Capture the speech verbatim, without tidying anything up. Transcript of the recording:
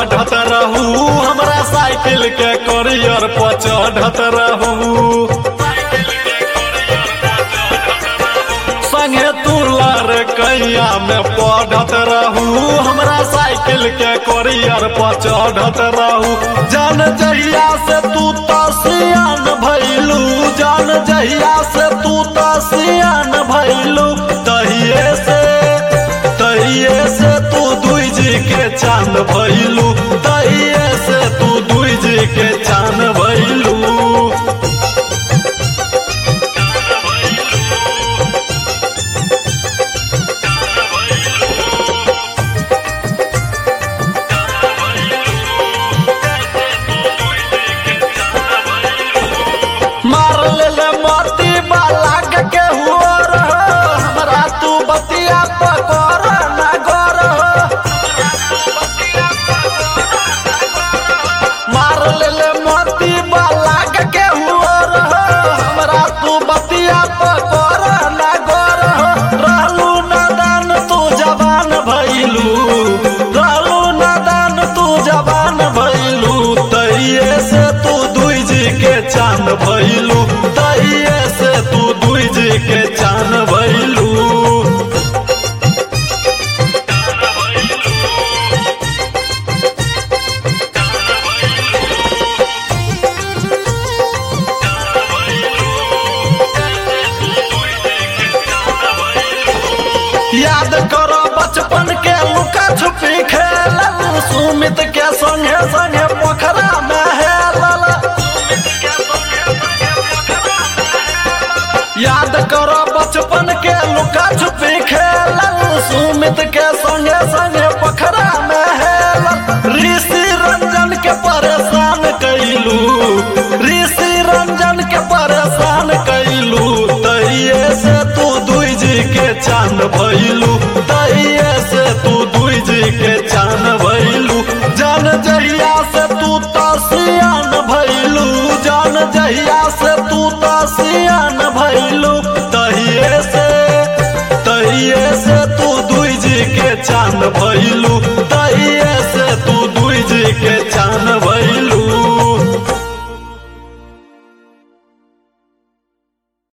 चढ़त रहू, हमरा साइकिल के कोरियर पर चढ़त रहू। संगे तू लड़ कैया में पढ़त रहू, हमरा साइकिल के कोरियर पर चढ़त रहू। जान जहिया से तू तो सियान भइलू, जान जहिया से तू तो सियान भइलू, तहिए से तहिए से तू दुई जी के चांद भइलू, तहिए से तू दुई जी के चांद भइलू। मार ले ले मोती बाला के हुआ रहो, हमरा तू बतिया पकोर ना गोर। मार ले ले मोती बाला के हुआ रहो, हमरा तू बतिया पकोर ना गोर। रहलू नादान तू जवान भइलू, रहलू नादान तू जवान भइलू, तहिए से तू दुई जी के चांद भइलू, तहिए से तू दुई जी के चांद भइलू। याद करो बचपन के लुका छुपी खेल, सुमित के संगे संगे पोखरा में हेलल। याद करो बचपन के लुका छुपी खेल, सुमित के संगे संगे पोखरा में हेलल। ऋषि रंजन के परेशान कैलू, ऋषि रंजन के परेशान कैलू, तहिए से तू दुई जी के चांद भइलू, तहिए से तू दुई जी के चांद भइलू। जान जहिया से तू तो सियान भइलू, जान जहिया से तू तो सियान भइलू, तहिए से तहिए से तू दुई जी के चांद भइलू।